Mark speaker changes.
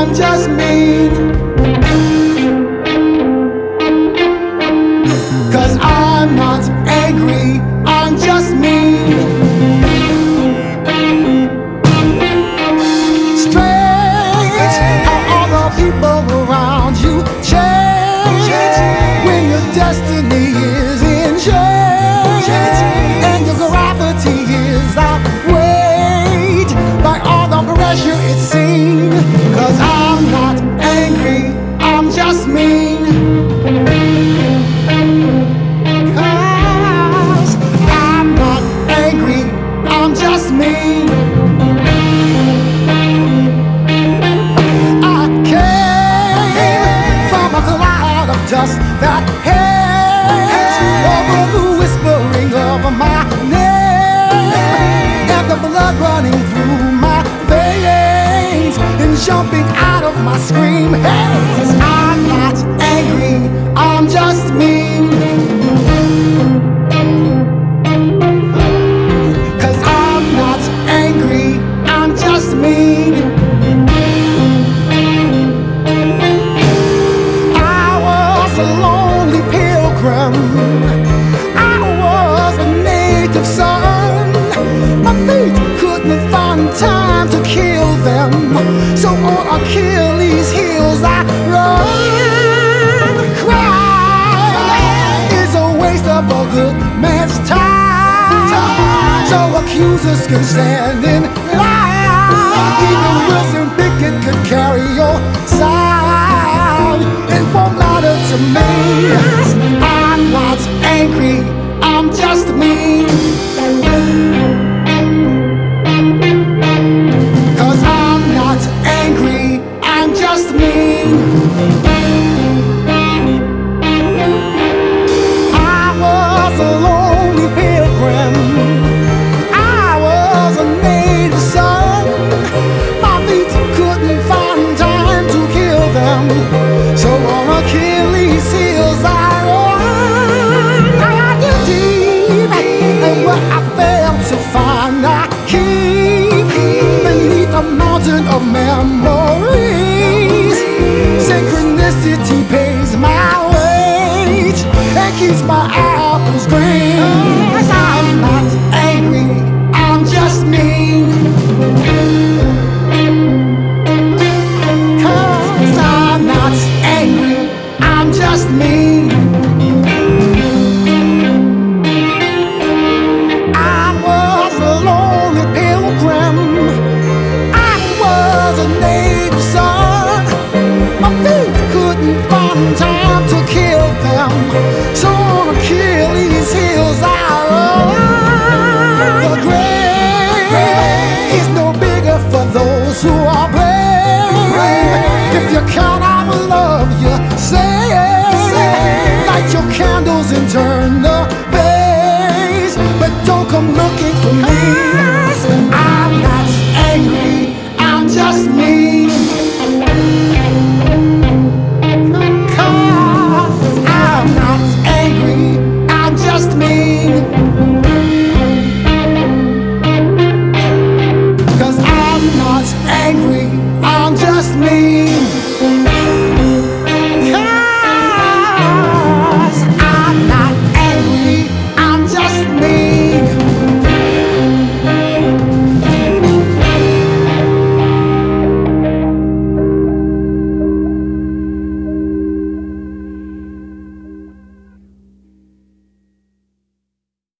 Speaker 1: I'm just mean. 'Cause I'm not angry, I'm just mean. Strange how all the people around you change when your destiny is in change and your gravity is outweighed by all the pressure it's seen. 'Cause I'm not angry, I'm just mean. 'Cause I'm not angry, I'm just mean. I came from a cloud of dust that hangs over the whispering of my name and the blood running through my veins and jumping out of my scream. Hey, 'cause I'm not angry, I'm just mean. 'Cause I'm not angry, I'm just mean. I was a lonely pilgrim, I was a native son. My feet couldn't find time to kill them, so on Achilles' heels I run. Crime is a waste of a good man's time, so accusers can stand in line. Even Wilson Pickett could carry your side. It won't matter to me. I'm not angry, I'm just mean. 'Cause I'm not angry, I'm just mean. I was a lonely pilgrim, I was a native son. My feet couldn't find time to kill them, so on Achilles' heels I run. I did deep, and what I failed to find I keep beneath a mountain of memory.